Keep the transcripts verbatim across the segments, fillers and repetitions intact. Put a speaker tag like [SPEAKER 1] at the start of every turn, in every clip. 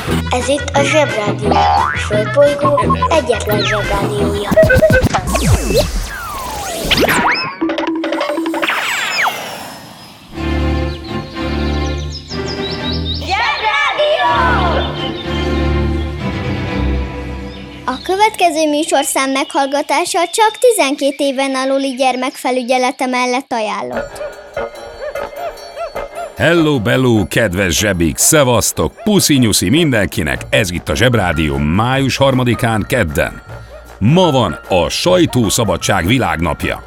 [SPEAKER 1] Ez itt a Zsebrádió, a Földbolygó egyetlen Zsebrádiója.
[SPEAKER 2] A következő műsorszám meghallgatása csak tizenkét éven aluli gyermekfelügyelete mellett ajánlott.
[SPEAKER 3] Hello, bello, kedves zsebik, szevasztok, puszi-nyuszi mindenkinek, ez itt a Zsebrádió május harmadikán kedden. Ma van a sajtószabadság világnapja.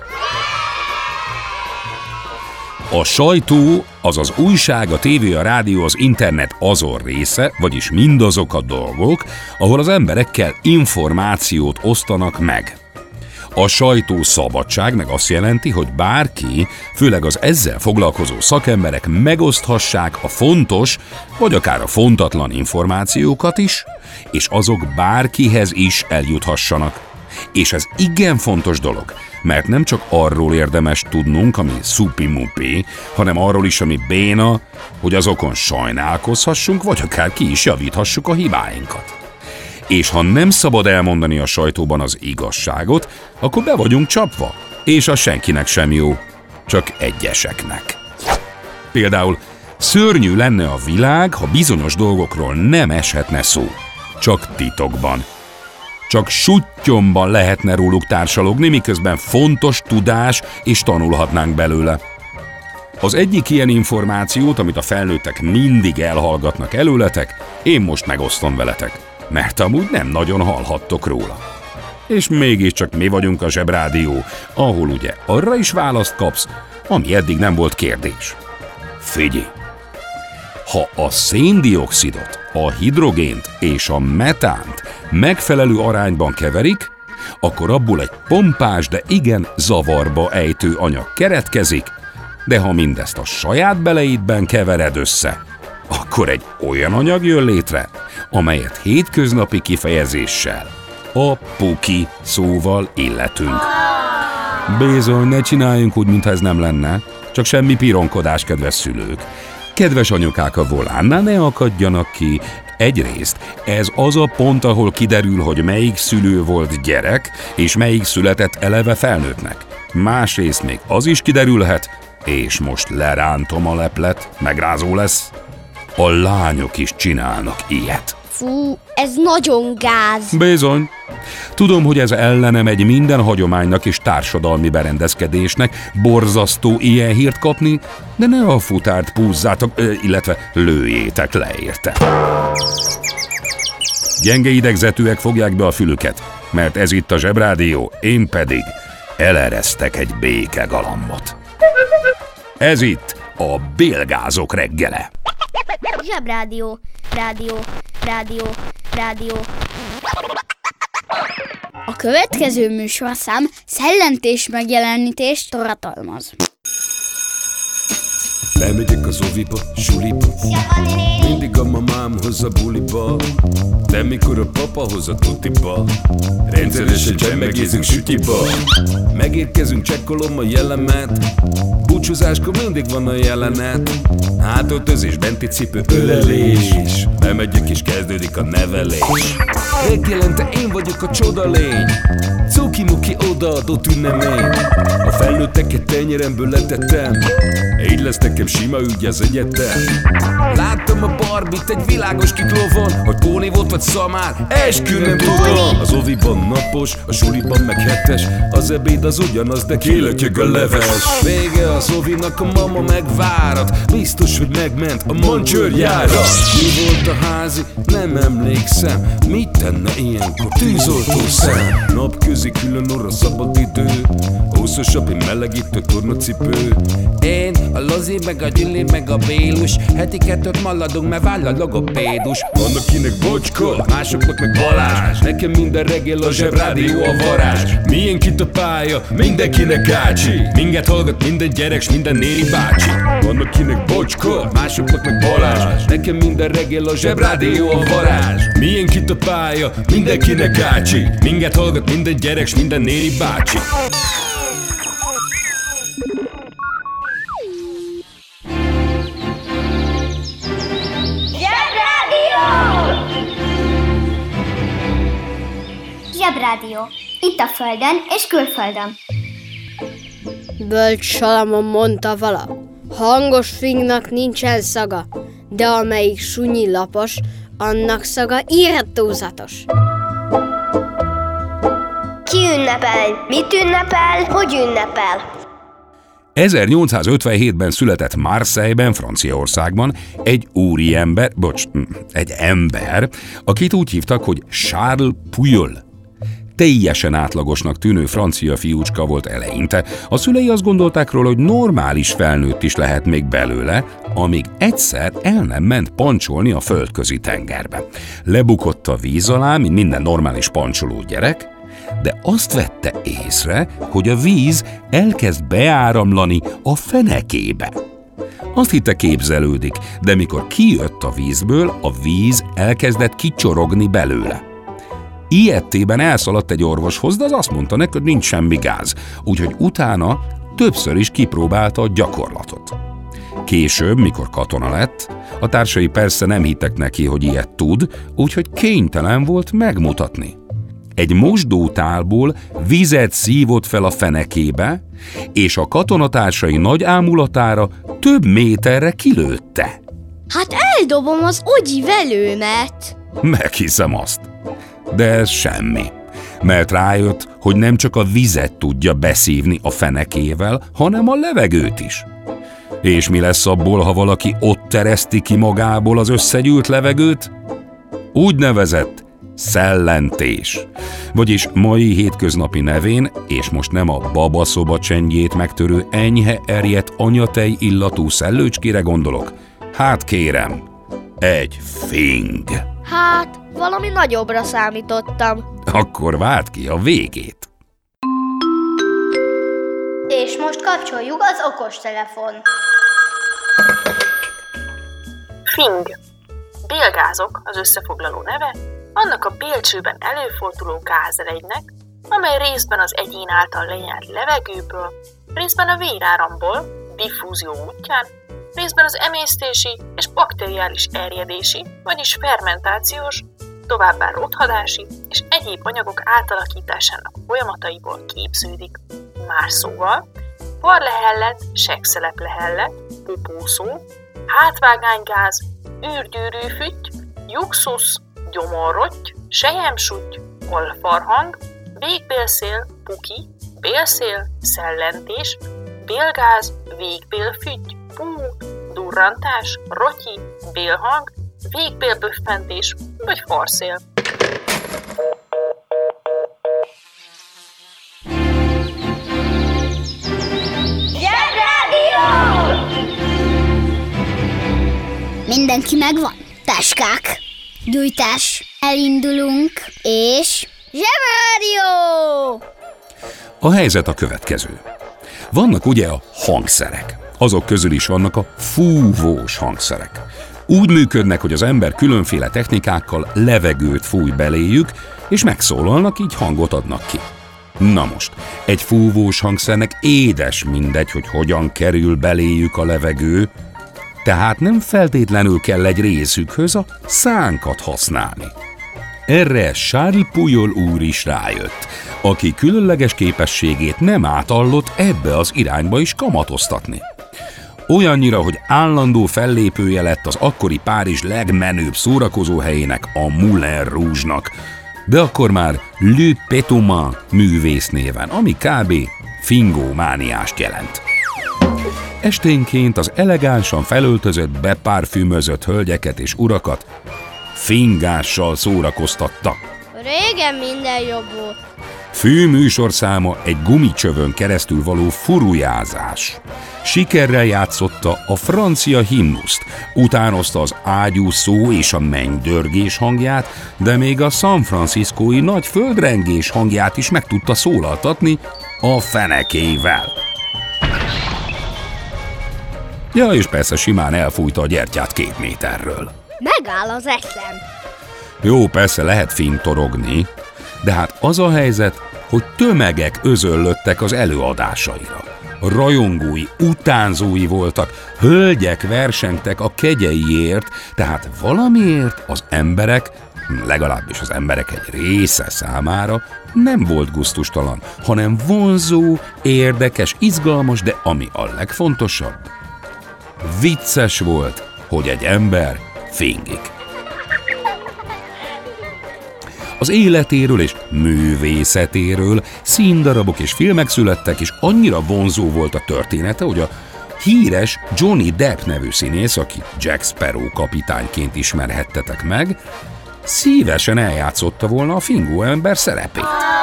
[SPEAKER 3] A sajtó, azaz újság, a tévé, a rádió, az internet azon része, vagyis mindazok a dolgok, ahol az emberekkel információt osztanak meg. A sajtószabadság meg azt jelenti, hogy bárki, főleg az ezzel foglalkozó szakemberek megoszthassák a fontos, vagy akár a fontatlan információkat is, és azok bárkihez is eljuthassanak. És ez igen fontos dolog, mert nem csak arról érdemes tudnunk, ami szupi-mupi, hanem arról is, ami béna, hogy azokon sajnálkozhassunk, vagy akár ki is javíthassuk a hibáinkat. És ha nem szabad elmondani a sajtóban az igazságot, akkor be vagyunk csapva, és az senkinek sem jó, csak egyeseknek. Például szörnyű lenne a világ, ha bizonyos dolgokról nem eshetne szó, csak titokban. Csak suttyomban lehetne róluk társalogni, miközben fontos tudás és tanulhatnánk belőle. Az egyik ilyen információt, amit a felnőttek mindig elhallgatnak előletek, én most megosztom veletek, mert amúgy nem nagyon hallhattok róla. És mégiscsak mi vagyunk a Zsebrádió, ahol ugye arra is választ kapsz, ami eddig nem volt kérdés. Figyelj! Ha a széndioxidot, a hidrogént és a metánt megfelelő arányban keverik, akkor abból egy pompás, de igen zavarba ejtő anyag keretkezik, de ha mindezt a saját beleidben kevered össze, akkor egy olyan anyag jön létre, amelyet hétköznapi kifejezéssel a puki szóval illetünk. Bizony, ne csináljunk úgy, mintha ez nem lenne, csak semmi pironkodás, kedves szülők. Kedves anyukák a volánnál, ne akadjanak ki. Egyrészt ez az a pont, ahol kiderül, hogy melyik szülő volt gyerek, és melyik született eleve felnőttnek. Másrészt még az is kiderülhet, és most lerántom a leplet, megrázó lesz. A lányok is csinálnak ilyet.
[SPEAKER 2] Fú, ez nagyon gáz.
[SPEAKER 3] Bizony. Tudom, hogy ez ellene megy minden hagyománynak és társadalmi berendezkedésnek, borzasztó ilyen hírt kapni, de ne a futárt púzzátok, illetve lőjétek le érte. Gyenge idegzetűek fogják be a fülüket, mert ez itt a Zsebrádió, én pedig eleresztek egy békegalambot. Ez itt a bélgázok reggele.
[SPEAKER 2] Zsebrádió, rádió, rádió, rádió. A következő műsorszám szellentés megjelenítést tartalmaz.
[SPEAKER 4] Bemegyek az oviba, suliba, mindig a mamám hoz a buliba, de mikor a papa hoz a tutiba, rendszeresen csemmegézünk sütiba. Megérkezünk, csekkolom a jellemet, búcsúzáskor mindig van a jelenet, hátöltözés, benti cipő, ölelés, bemegyek és kezdődik a nevelés. Reggelente én vagyok a csoda lény, cuki-muki odaadott ünnemény, a felnőtteket tenyeremből letettem, így lesz nekem sima ügy az egyetem. Láttam a Barbit egy világos kiklovon, hogy Póni volt vagy szamár, eskü nem tudom. Az oviban napos, a suliban meg hetes, az ebéd az ugyanaz, de kilötyög a leves. Vége az ovinak, a mama megvárat, biztos, hogy megment a mancsőrjára. Mi volt a házi? Nem emlékszem, mit tenne ilyenkor tűzoltó szem? Napközi külön orra szabad idő, húszosabb, én melegítő tornacipő. Én, a Lozi, meg a Gyüli, meg a Bélus, heti kettőt maladunk, mert váll a logopédus. Van akinek Bocska, másoknak meg Balázs, nekem minden reggel a Zsebrádió a varázs. Milyen kit a pálya, mindenkinek ácsi, minket hallgat minden gyerek, s minden néri bácsi. Van akinek Bocska, másoknak meg Balázs, nekem minden reggel a Zsebrádió a varázs. Milyen kit a pálya, mindenkinek ácsi, minket hallgat minden gyerek, s minden néri bácsi.
[SPEAKER 1] Zsebrádió! Itt a földön és külföldön.
[SPEAKER 5] Bölcs Salamon mondta vala, hangos fingnak nincsen szaga, de amelyik sunyi lapos, annak szaga irtózatos.
[SPEAKER 1] Ki ünnepel? Mit ünnepel? Hogy ünnepel?
[SPEAKER 3] ezernyolcszázötvenhétben született Marseille-ben, Franciaországban egy úriember, bocs, egy ember, akit úgy hívtak, hogy Charles Pujol. Teljesen átlagosnak tűnő francia fiúcska volt eleinte. A szülei azt gondolták róla, hogy normális felnőtt is lehet még belőle, amíg egyszer el nem ment pancsolni a földközi tengerbe. Lebukott a víz alá, mint minden normális pancsoló gyerek, de azt vette észre, hogy a víz elkezd beáramlani a fenekébe. Azt hitte, képzelődik, de mikor kijött a vízből, a víz elkezdett kicsorogni belőle. Ilyettében elszaladt egy orvoshoz, de az azt mondta neki, hogy nincs semmi gáz, úgyhogy utána többször is kipróbálta a gyakorlatot. Később, mikor katona lett, a társai persze nem hittek neki, hogy ilyet tud, úgyhogy kénytelen volt megmutatni. Egy mosdótálból vizet szívott fel a fenekébe, és a katonatársai nagy ámulatára több méterre kilőtte.
[SPEAKER 2] Hát eldobom az ogyi velőmet.
[SPEAKER 3] Meghiszem azt. De ez semmi, mert rájött, hogy nem csak a vizet tudja beszívni a fenekével, hanem a levegőt is. És mi lesz abból, ha valaki ott tereszti ki magából az összegyűlt levegőt? Úgynevezett szellentés. Vagyis mai hétköznapi nevén, és most nem a babaszoba csendjét megtörő enyhe erjedt anyatej illatú szellőcskére gondolok. Hát kérem, egy fing.
[SPEAKER 2] Hát, valami nagyobbra számítottam.
[SPEAKER 3] Akkor várd ki a végét.
[SPEAKER 1] És most kapcsoljuk az okostelefon.
[SPEAKER 6] Fing. Bélgázok az összefoglaló neve, annak a bélcsőben előforduló gázeregynek, amely részben az egyén által lenyelt levegőből, részben a véráramból, diffúzió útján, részben az emésztési és bakteriális erjedési, vagyis fermentációs, továbbá rothadási és egyéb anyagok átalakításának folyamataiból képződik. Más szóval, parlehellet, segszeleplehellet, popószó, hátvágánygáz, űrgyűrűfütty, juxus, gyomorrotty, selyemsutty, olfarhang, végbélszél, puki, bélszél, szellentés, bélgáz, végbélfütty, pú, durrantás, rotyi, bélhang, végbélböffentés vagy farszél.
[SPEAKER 2] Mindenki megvan? Táskák, gyújtás, elindulunk, és Zsebrádió!
[SPEAKER 3] A helyzet a következő. Vannak ugye a hangszerek. Azok közül is vannak a fúvós hangszerek. Úgy működnek, hogy az ember különféle technikákkal levegőt fúj beléjük, és megszólalnak, így hangot adnak ki. Na most, egy fúvós hangszernek édes mindegy, hogy hogyan kerül beléjük a levegő, tehát nem feltétlenül kell egy részükhöz a szánkat használni. Erre Charles Pujol úr is rájött, aki különleges képességét nem átallott ebbe az irányba is kamatoztatni. Olyannyira, hogy állandó fellépője lett az akkori Párizs legmenőbb szórakozóhelyének, a Moulin Rouge-nak, de akkor már Le Pétomane művésznéven, ami kb. Fingómániást jelent. Esténként az elegánsan felöltözött, bepárfümözött hölgyeket és urakat fingással szórakoztatta.
[SPEAKER 5] Régen minden jobb volt.
[SPEAKER 3] Fő műsorszáma egy gumicsövön keresztül való furujázás. Sikerrel játszotta a francia himnuszt, utánozta az ágyúszó és a mennydörgés hangját, de még a San Franciscói nagy földrengés hangját is meg tudta szólaltatni a fenekével. Ja, és persze simán elfújta a gyertyát két méterről.
[SPEAKER 2] Megáll az eszem.
[SPEAKER 3] Jó, persze lehet fintorogni, de hát az a helyzet, hogy tömegek özöllöttek az előadásaira. Rajongói, utánzói voltak, hölgyek versengtek a kegyeiért, tehát valamiért az emberek legalábbis az emberek egy része számára nem volt gusztustalan, hanem vonzó, érdekes, izgalmas, de ami a legfontosabb, vicces volt, hogy egy ember fingik. Az életéről és művészetéről színdarabok és filmek születtek, és annyira vonzó volt a története, hogy a híres Johnny Depp nevű színész, aki Jack Sparrow kapitányként ismerhettetek meg, szívesen eljátszotta volna a fingó ember szerepét.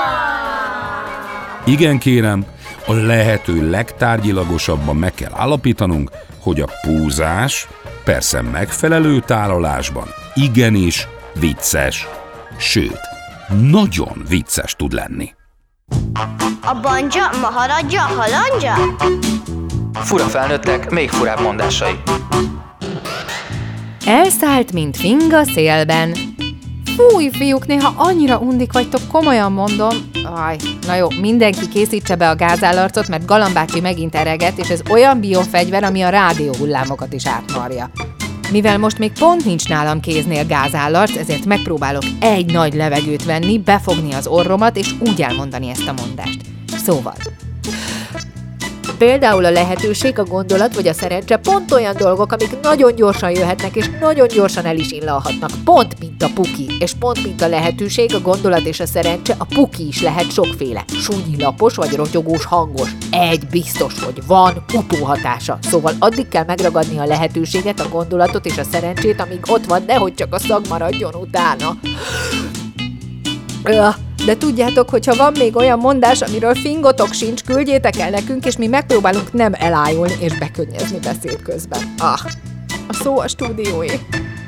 [SPEAKER 3] Igen kérem, a lehető legtárgyilagosabban meg kell állapítanunk, hogy a púzás, persze megfelelő tálalásban, igenis vicces, sőt, nagyon vicces tud lenni.
[SPEAKER 1] A banja, maharadja, halandja?
[SPEAKER 7] Fura felnőttek, még furább mondásai.
[SPEAKER 8] Elszállt, mint finga szélben. Fúj, fiúk, néha annyira undik vagytok, komolyan mondom. Aj, na jó, mindenki készítse be a gázállarcot, mert Galambácsi megint ereget, és ez olyan biofegyver, ami a rádióhullámokat is átmarja. Mivel most még pont nincs nálam kéznél gázállarc, ezért megpróbálok egy nagy levegőt venni, befogni az orromat, és úgy elmondani ezt a mondást. Szóval... Például a lehetőség, a gondolat vagy a szerencse pont olyan dolgok, amik nagyon gyorsan jöhetnek, és nagyon gyorsan el is illalhatnak. Pont mint a puki, és pont mint a lehetőség, a gondolat és a szerencse, a puki is lehet sokféle. Súnyi lapos vagy rotyogós hangos. Egy biztos, hogy van utóhatása. Szóval addig kell megragadni a lehetőséget, a gondolatot és a szerencsét, amíg ott van, nehogy csak a szag maradjon utána. De tudjátok, hogyha van még olyan mondás, amiről fingotok sincs, küldjétek el nekünk, és mi megpróbálunk nem elájulni és bekönnyezni beszéd közben. Ah, a szó a stúdióé.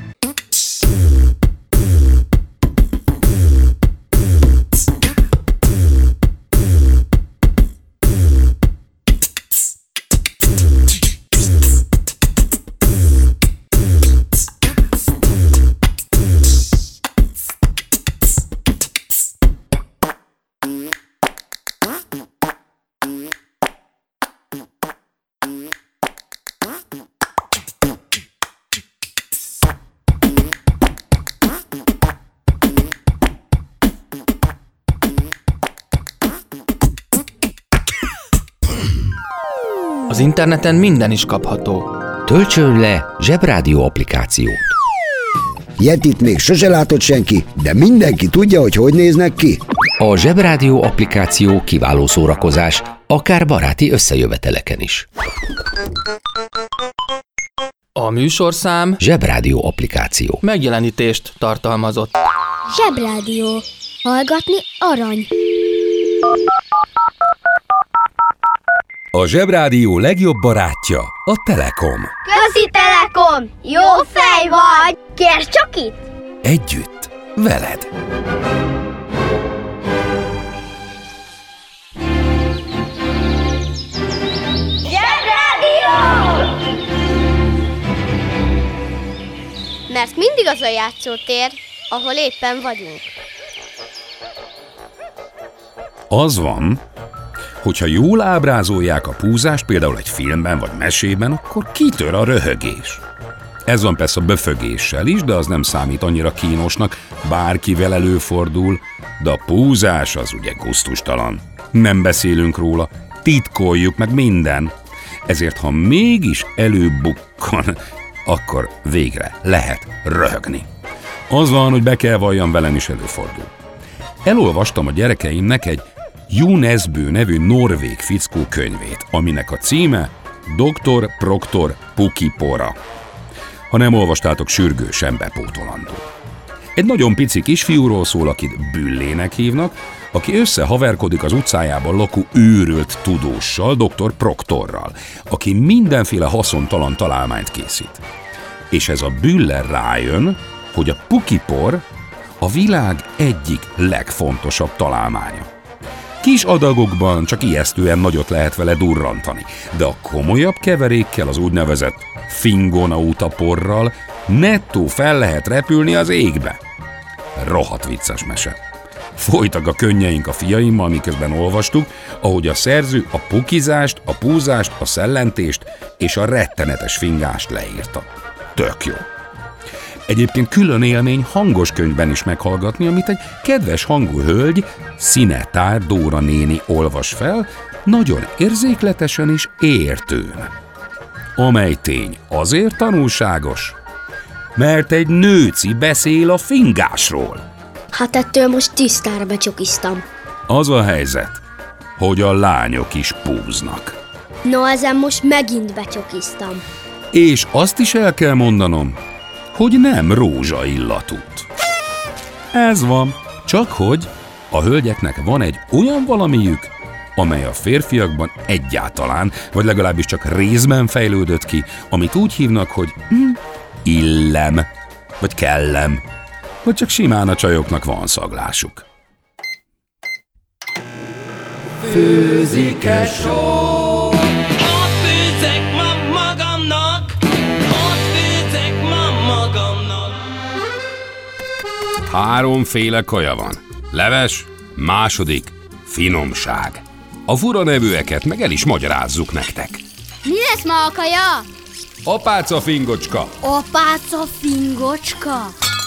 [SPEAKER 7] Az interneten minden is kapható.
[SPEAKER 9] Töltsön le Zsebrádió applikációt.
[SPEAKER 10] Yetit még sose látott senki, de mindenki tudja, hogy hogy néznek ki.
[SPEAKER 9] A Zsebrádió applikáció kiváló szórakozás, akár baráti összejöveteleken is.
[SPEAKER 7] A műsorszám
[SPEAKER 9] Zsebrádió applikáció
[SPEAKER 7] megjelenítést tartalmazott.
[SPEAKER 2] Zsebrádió. Hallgatni arany.
[SPEAKER 3] A Zsebrádió legjobb barátja a Telekom.
[SPEAKER 1] Közi Telekom! Jó fej vagy! Kérd csak itt!
[SPEAKER 3] Együtt, veled.
[SPEAKER 1] Zsebrádió!
[SPEAKER 2] Mert mindig az a játszótér, ahol éppen vagyunk.
[SPEAKER 3] Az van, hogyha jól ábrázolják a púzást, például egy filmben vagy mesében, akkor kitör a röhögés. Ez van persze a böfögéssel is, de az nem számít annyira kínosnak, bárkivel előfordul, de a púzás az ugye gusztustalan. Nem beszélünk róla, titkoljuk meg minden. Ezért, ha mégis előbukkan, akkor végre lehet röhögni. Az van, hogy be kell valljam, velem is előfordul. Elolvastam a gyerekeimnek egy Junesbő nevű norvég fickó könyvét, aminek a címe doktor Proktor Pukipora. Ha nem olvastátok, sürgősen bepótolandó. Egy nagyon pici kisfiúról szól, akit Büllének hívnak, aki összehaverkodik az utcájában lakó őrült tudóssal, doktor Proktorral, aki mindenféle haszontalan találmányt készít. És ez a Büller rájön, hogy a pukipor a világ egyik legfontosabb találmánya. Kis adagokban csak ijesztően nagyot lehet vele durrantani, de a komolyabb keverékkel, az úgynevezett fingonauta porral nettó fel lehet repülni az égbe. Rohadt vicces mese. Folytak a könnyeink a fiaimmal, miközben olvastuk, ahogy a szerző a pukizást, a púzást, a szellentést és a rettenetes fingást leírta. Tök jó. Egyébként külön élmény hangos könyvben is meghallgatni, amit egy kedves hangú hölgy, Szinetár Dóra néni olvas fel, nagyon érzékletesen és értőn. Amely tény azért tanulságos, mert egy nőci beszél a fingásról.
[SPEAKER 2] Hát ettől most tisztára becsokiztam.
[SPEAKER 3] Az a helyzet, hogy a lányok is púznak.
[SPEAKER 2] Na, ezen most megint becsokiztam.
[SPEAKER 3] És azt is el kell mondanom, hogy nem rózsaillatút. Ez van, csak hogy a hölgyeknek van egy olyan valamiük, amely a férfiakban egyáltalán, vagy legalábbis csak részben fejlődött ki, amit úgy hívnak, hogy hm, illem, vagy kellem, vagy csak simán a csajoknak van szaglásuk.
[SPEAKER 4] Főzik-e só?
[SPEAKER 11] Ott főzek ma magamnak, ott főzek ma magamnak.
[SPEAKER 3] Háromféle kaja van. Leves, második, finomság. A fura nevűeket meg el is magyarázzuk nektek.
[SPEAKER 2] Mi lesz ma a kaja?
[SPEAKER 3] Apáca fingocska.
[SPEAKER 2] Apáca fingocska?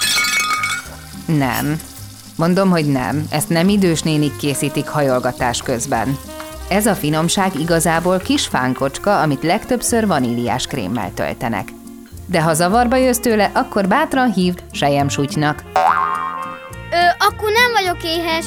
[SPEAKER 8] Nem. Mondom, hogy nem. Ezt nem idős nénik készítik hajolgatás közben. Ez a finomság igazából kis fánkocska, amit legtöbbször vaníliás krémmel töltenek. De ha zavarba jössz tőle, akkor bátran hívd selyemsutynak.
[SPEAKER 2] Ö, akkor nem vagyok éhes.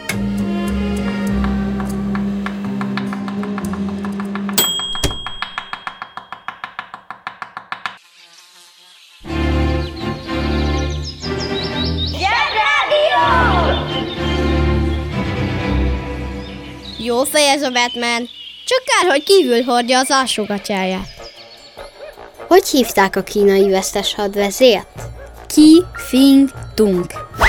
[SPEAKER 2] Jó fej ez a Batman. Csak kár, hogy kívül hordja az alsógatyáját.
[SPEAKER 5] Hogy hívták a kínai vesztes hadvezért? Ki Fing Tung.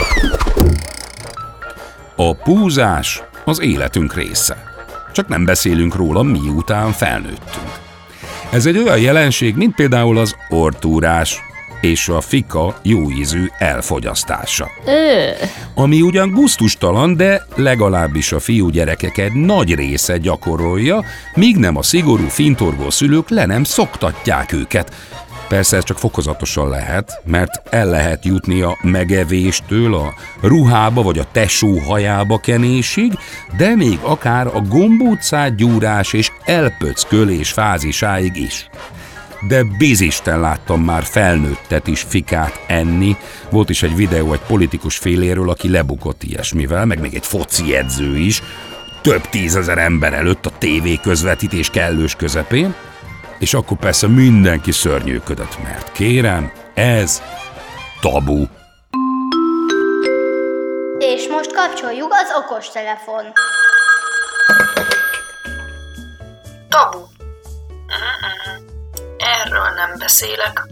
[SPEAKER 3] A púzás az életünk része. Csak nem beszélünk róla, miután felnőttünk. Ez egy olyan jelenség, mint például az orrtúrás és a fika jóízű elfogyasztása.
[SPEAKER 2] Ö.
[SPEAKER 3] Ami ugyan gusztustalan, de legalábbis a fiúgyerekek egy nagy része gyakorolja, míg nem a szigorú fintorgó szülők le nem szoktatják őket. Persze ez csak fokozatosan lehet, mert el lehet jutni a megevéstől a ruhába vagy a tesó hajába kenésig, de még akár a gombócát gyúrás és elpöckölés fázisáig is. De bizisten láttam már felnőttet is fikát enni. Volt is egy videó egy politikus féléről, aki lebukott ilyesmivel, meg még egy foci edző is, több tízezer ember előtt a tévé közvetítés kellős közepén, és akkor persze mindenki szörnyűködött, mert kérem, ez tabu.
[SPEAKER 2] És most kapcsoljuk az okostelefon.
[SPEAKER 6] Tabu. Erről nem beszélek.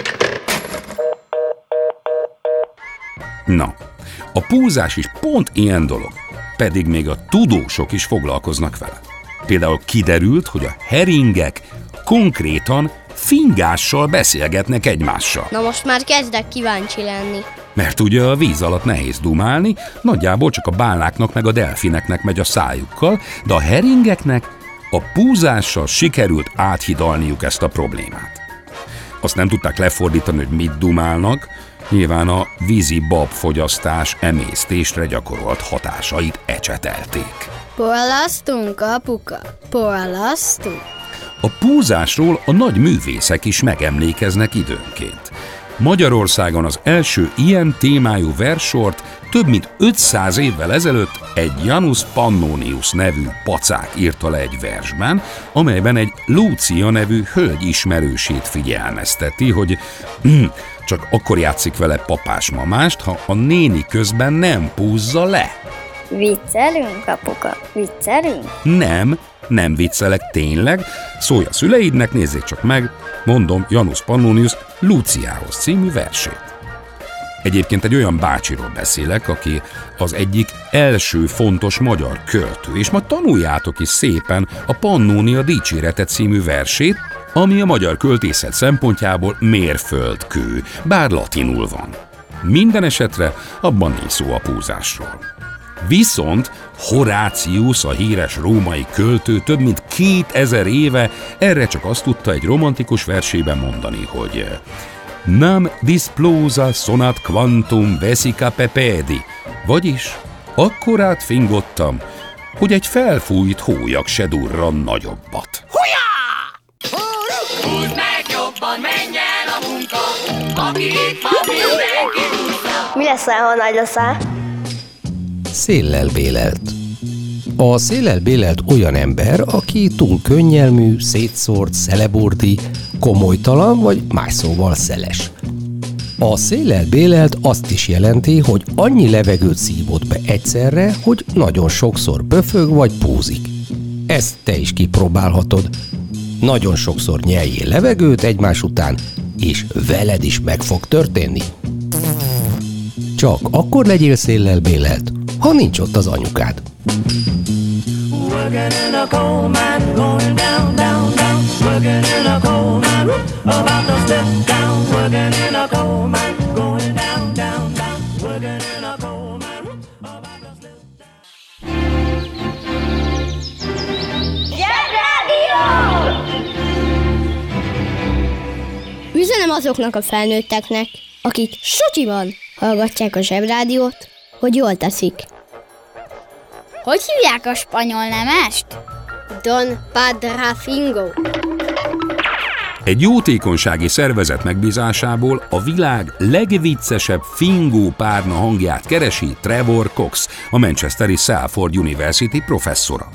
[SPEAKER 3] Na, a púzás is pont ilyen dolog, pedig még a tudósok is foglalkoznak vele. Például kiderült, hogy a heringek konkrétan fingással beszélgetnek egymással.
[SPEAKER 2] Na most már kezdek kíváncsi lenni.
[SPEAKER 3] Mert ugye a víz alatt nehéz dumálni, nagyjából csak a bálnáknak meg a delfineknek megy a szájukkal, de a heringeknek a púzással sikerült áthidalniuk ezt a problémát. Azt nem tudták lefordítani, hogy mit dumálnak, nyilván a vízi babfogyasztás emésztésre gyakorolt hatásait ecsetelték.
[SPEAKER 5] Porlasztunk, apuka, porlasztunk.
[SPEAKER 3] A púzásról a nagy művészek is megemlékeznek időnként. Magyarországon az első ilyen témájú verssort több mint ötszáz évvel ezelőtt egy Janus Pannonius nevű pacák írta le egy versben, amelyben egy Lúcia nevű hölgy ismerősét figyelmezteti, hogy hm, csak akkor játszik vele papás-mamást, ha a néni közben nem púzza le.
[SPEAKER 1] Viccelünk, apuka? Viccelünk?
[SPEAKER 3] Nem, nem viccelek tényleg, szólj a szüleidnek, nézzék csak meg, mondom Janus Pannonius Lúciához című versét. Egyébként egy olyan bácsiról beszélek, aki az egyik első fontos magyar költő, és majd tanuljátok is szépen a Pannonia Dicsérete című versét, ami a magyar költészet szempontjából mérföldkő, bár latinul van. Minden esetre abban nincs szó a púzásról. Viszont Horácius, a híres római költő több mint kétezer éve erre csak azt tudta egy romantikus versében mondani, hogy nam displosa sonat quantum vesica pepedi, vagyis akkorát fingottam, hogy egy felfújt hólyag se durran nagyobbat.
[SPEAKER 11] Húzd meg jobban, menjen a munka, aki itt van, mindenki húzza.
[SPEAKER 1] Mi leszel, ha nagy leszel?
[SPEAKER 9] Széllel bélelt. A széllel bélelt olyan ember, aki túl könnyelmű, szétszórt, szeleburdi, komolytalan vagy más szóval szeles. A széllel bélelt azt is jelenti, hogy annyi levegőt szívott be egyszerre, hogy nagyon sokszor pöfög vagy púzik. Ezt te is kipróbálhatod. Nagyon sokszor nyeljél levegőt egymás után, és veled is meg fog történni. Csak akkor legyél széllel bélelt, ha nincs ott az anyukád.
[SPEAKER 11] Working in a coal mine, going down, down, down. Working in a coal mine, about to step down. Working in a coal mine, going down, down, down. Working in a coal mine, about to step down.
[SPEAKER 1] Zsebrádió!
[SPEAKER 2] Üzenem azoknak a felnőtteknek, akik sutyiban hallgatják a Zsebrádiót, hogy jól teszik.
[SPEAKER 12] Hogy hívják a spanyol nemest?
[SPEAKER 5] Don Padrafingo.
[SPEAKER 3] Egy jótékonysági szervezet megbízásából a világ legviccesebb fingó párna hangját keresi Trevor Cox, a manchesteri Salford University professzora.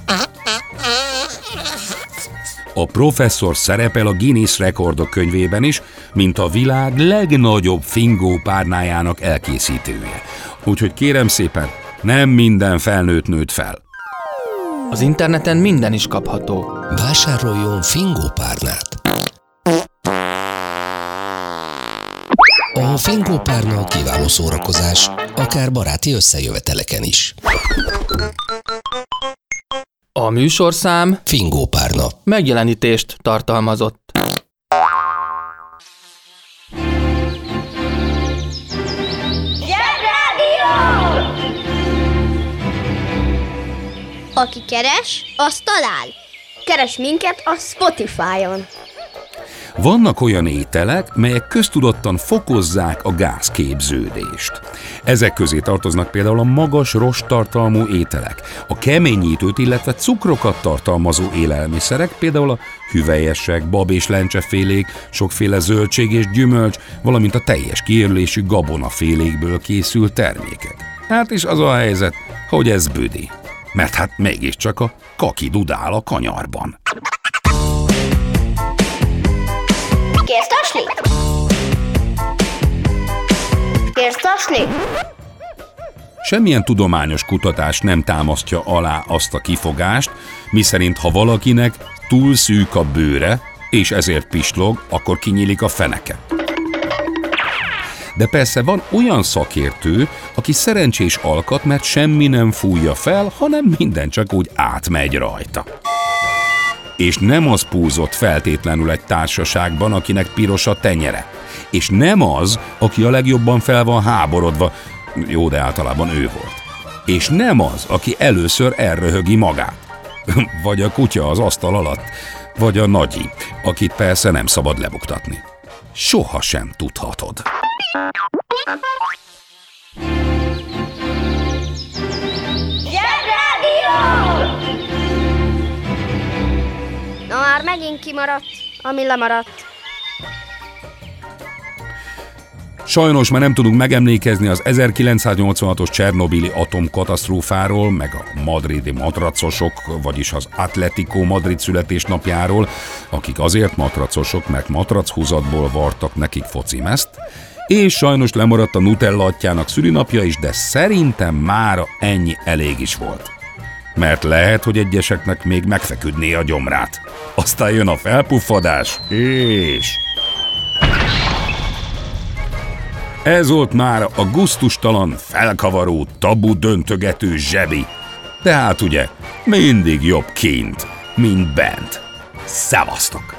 [SPEAKER 3] A professzor szerepel a Guinness rekordok könyvében is, mint a világ legnagyobb fingó párnájának elkészítője. Úgyhogy kérem szépen, nem minden felnőtt nőtt fel.
[SPEAKER 7] Az interneten minden is kapható.
[SPEAKER 9] Vásároljon fingópárnát! A fingópárna kiváló szórakozás, akár baráti összejöveteleken is.
[SPEAKER 7] A műsorszám
[SPEAKER 9] Fingópárna
[SPEAKER 7] megjelenítést tartalmazott.
[SPEAKER 2] Aki keres, az talál.
[SPEAKER 5] Keres minket a Spotify-on.
[SPEAKER 3] Vannak olyan ételek, melyek köztudottan fokozzák a gázképződést. Ezek közé tartoznak például a magas rosttartalmú ételek, a keményítőt, illetve cukrokat tartalmazó élelmiszerek, például a hüvelyesek, bab- és lencsefélék, sokféle zöldség és gyümölcs, valamint a teljes kiérlésű gabonafélékből készült termékek. Hát is az a helyzet, hogy ez büdi. Mert hát mégiscsak a kaki dudál a kanyarban.
[SPEAKER 1] Kérsz taslit? Kérsz taslit?
[SPEAKER 3] Semmilyen tudományos kutatás nem támasztja alá azt a kifogást, miszerint ha valakinek túl szűk a bőre, és ezért pislog, akkor kinyílik a feneke. De persze van olyan szakértő, aki szerencsés alkat, mert semmi nem fújja fel, hanem minden csak úgy átmegy rajta. És nem az púzott feltétlenül egy társaságban, akinek piros a tenyere. És nem az, aki a legjobban fel van háborodva, jó, de általában ő volt. És nem az, aki először elröhögi magát. Vagy a kutya az asztal alatt, vagy a nagyi, akit persze nem szabad lebuktatni. Soha sem tudhatod.
[SPEAKER 5] Na már megint kimaradt, ami lemaradt.
[SPEAKER 3] Sajnos már nem tudunk megemlékezni az ezerkilencszáznyolcvanhatos csernobili atomkatasztrófáról, meg a madridi matracosok, vagyis az Atletico Madrid születésnapjáról, akik azért matracosok, mert matrachúzatból vartak nekik focimezt, és sajnos lemaradt a Nutella atyjának szülinapja is, de szerintem mára ennyi elég is volt. Mert lehet, hogy egyeseknek még megfeküdné a gyomrát. Aztán jön a felpuffadás, és... Ez volt már a gusztustalan, felkavaró, tabu döntögető zsebi. Tehát ugye, mindig jobb kint, mint bent. Szevasztok!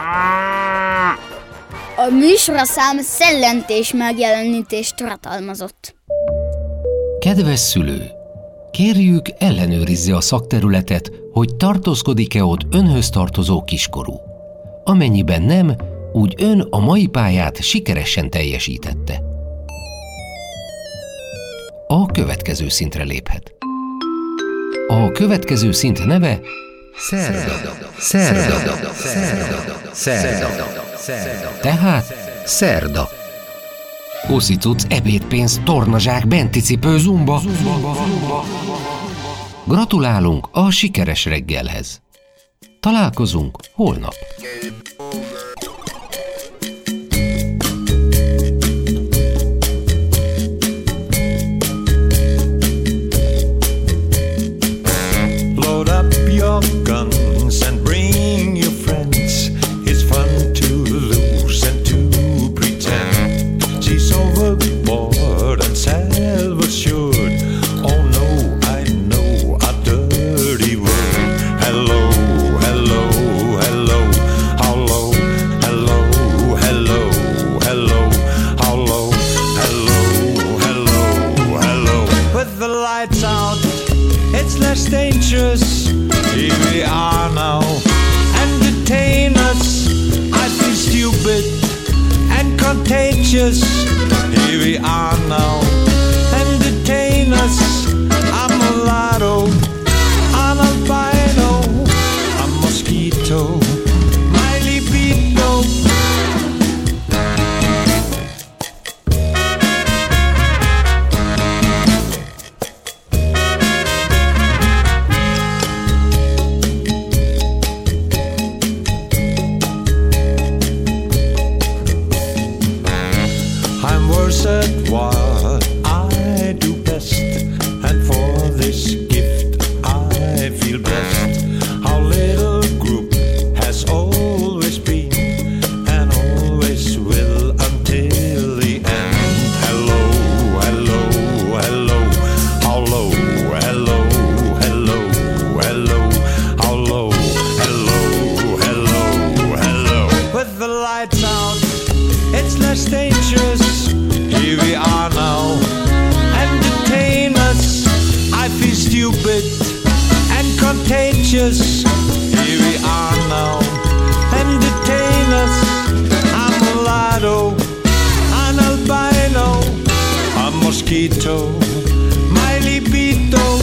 [SPEAKER 12] A műsorszám szellentés megjelenítést tartalmazott.
[SPEAKER 9] Kedves szülő! Kérjük, ellenőrizze a szakterületet, hogy tartózkodik-e ott önhöz tartozó kiskorú. Amennyiben nem, úgy ön a mai pályát sikeresen teljesítette. A következő szintre léphet. A következő szint neve szerda. Szerda. Szerda. Szerda. Tehát szerda. Uszicuc, ebédpénz, tornazsák, benticipő, zumba. Gratulálunk a sikeres reggelhez. Találkozunk holnap.
[SPEAKER 11] Load up your guns and bring your friends. It's fun to lose and to pretend. She's overboard and self-assured. Oh no, I know a dirty word. Hello, hello, hello, hello, hello, hello, hello, hello, hello, hello, hello. With the lights out, it's less dangerous. Here we are now. Entertain us. I feel stupid and contagious. Here we are now. Entertain us. I'm a mulatto, an albino, a mosquito, my libido. I'm worse at what I do best, and for this gift I feel blessed. Our little group has always been and always will until the end. Hello, hello, hello, hello, hello, hello, hello, hello, hello, hello, hello. With the lights out, it's less dangerous. Here we are now. Entertain us. I feel stupid and contagious. Here we are now. Entertain us. I'm a mulatto, an albino, a mosquito, my libido.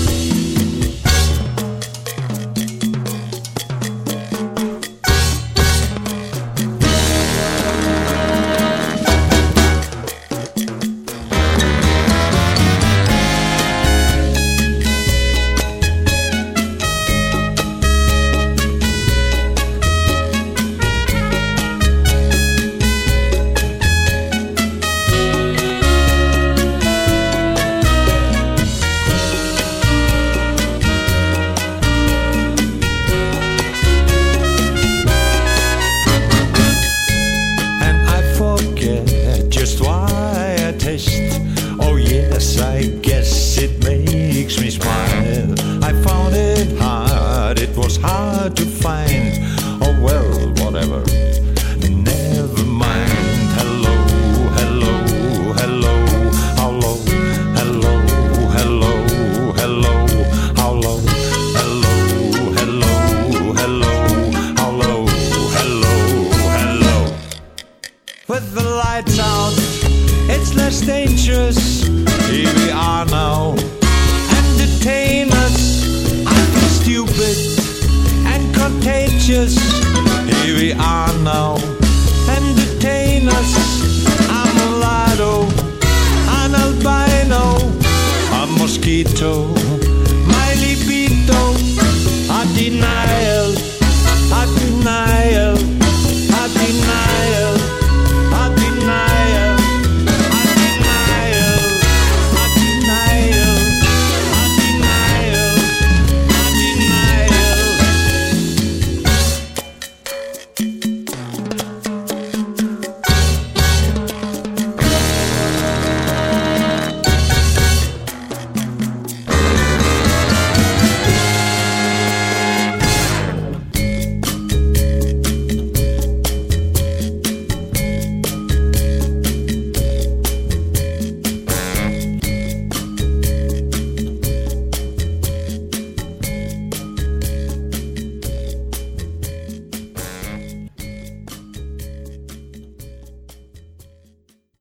[SPEAKER 11] Just why I taste. Oh yes, I guess it makes me smile. I found it hard, it was hard to find. Oh well, whatever, never mind. Hello, hello, hello, hello, hello, hello, hello, hello, hello, hello, hello, hello, hello, hello. With the lights out, it's less dangerous. Here we are now. Entertain us. I feel stupid and contagious. Here we are now. Entertain us. I'm a mulatto, an albino, a mosquito,